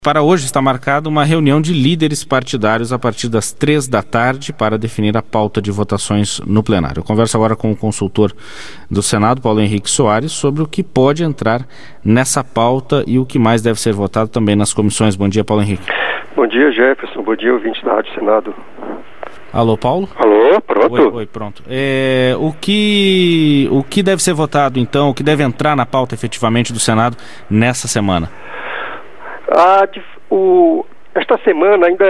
Para hoje está marcada uma reunião de líderes partidários a partir das 15h para definir a pauta de votações no plenário. Eu converso agora com o consultor do Senado, Paulo Henrique Soares, sobre o que pode entrar nessa pauta e o que mais deve ser votado também nas comissões. Bom dia, Paulo Henrique. Bom dia, Jefferson. Bom dia, ouvinte da Rádio Senado. Alô, Paulo? Alô, pronto? Oi, pronto. O que deve ser votado, então, o que deve entrar na pauta efetivamente do Senado nessa semana? Esta semana ainda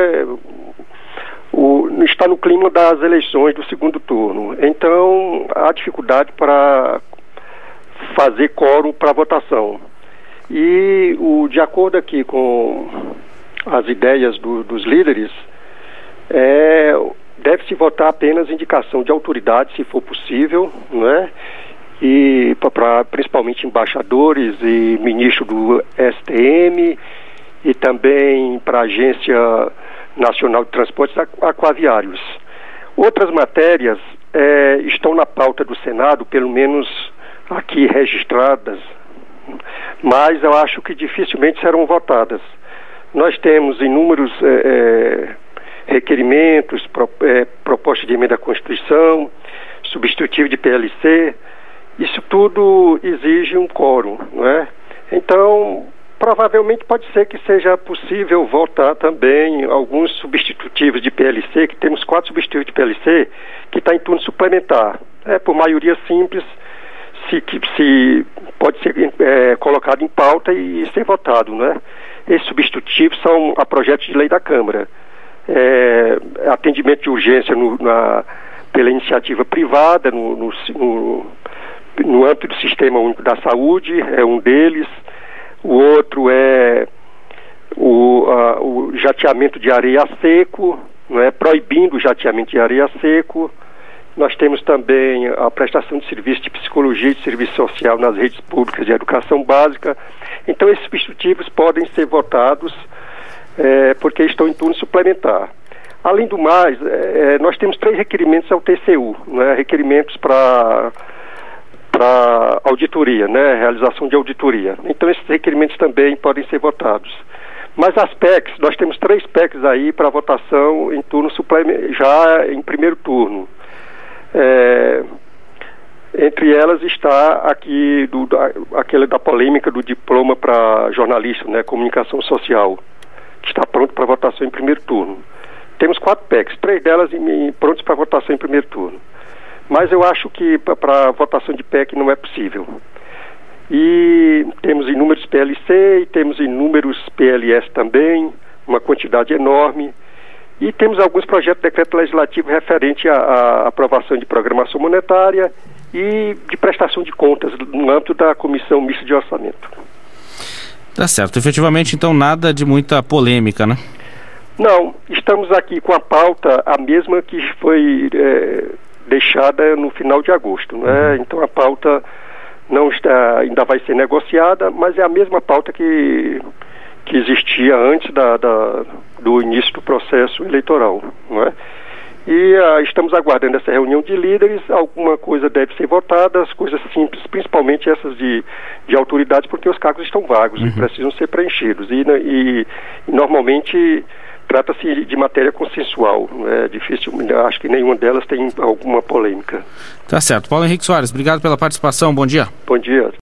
está no clima das eleições do segundo turno. Então, há dificuldade para fazer quórum para votação. E, de acordo aqui com as ideias dos líderes, deve-se votar apenas indicação de autoridade, se for possível, né? E para principalmente embaixadores e ministro do STM e também para a Agência Nacional de Transportes Aquaviários. Outras matérias estão na pauta do Senado, pelo menos aqui registradas, mas eu acho que dificilmente serão votadas. Nós temos inúmeros requerimentos, propostas de emenda à Constituição, substitutivo de PLC. Isso tudo exige um quórum, não é? Então, provavelmente pode ser que seja possível votar também alguns substitutivos de PLC, que temos 4 substitutivos de PLC, que está em turno suplementar. Por maioria simples, se pode ser colocado em pauta e ser votado, não é? Esses substitutivos são a projetos de lei da Câmara. Atendimento de urgência pela iniciativa privada, no âmbito do Sistema Único da Saúde, é um deles. O outro é o jateamento de areia a seco, não é? Proibindo o jateamento de areia a seco. Nós temos também a prestação de serviço de psicologia e de serviço social nas redes públicas de educação básica. Então, esses substitutivos podem ser votados porque estão em turno suplementar. Além do mais, nós temos 3 requerimentos ao TCU, né? Requerimentos para auditoria, né? Realização de auditoria. Então, esses requerimentos também podem ser votados. Mas as PECs, nós temos 3 PECs aí para votação em turno já em primeiro turno. Entre elas está aqui aquela da polêmica do diploma para jornalista, né? Comunicação social, que está pronto para votação em primeiro turno. Temos 4 PECs, 3 delas prontas para votação em primeiro turno. Mas eu acho que para votação de PEC não é possível. E temos inúmeros PLC e temos inúmeros PLS também, uma quantidade enorme. E temos alguns projetos de decreto legislativo referente à aprovação de programação monetária e de prestação de contas no âmbito da Comissão Mista de Orçamento. Tá certo. Efetivamente, então, nada de muita polêmica, né? Não. Estamos aqui com a pauta, a mesma que foi deixada no final de agosto, né? Então a pauta ainda vai ser negociada, mas é a mesma pauta que existia antes do início do processo eleitoral, não é? E estamos aguardando essa reunião de líderes. Alguma coisa deve ser votada, as coisas simples, principalmente essas de autoridades, porque os cargos estão vagos e precisam ser preenchidos. E normalmente trata-se de matéria consensual, é difícil, acho que nenhuma delas tem alguma polêmica. Tá certo. Paulo Henrique Soares, obrigado pela participação, bom dia. Bom dia.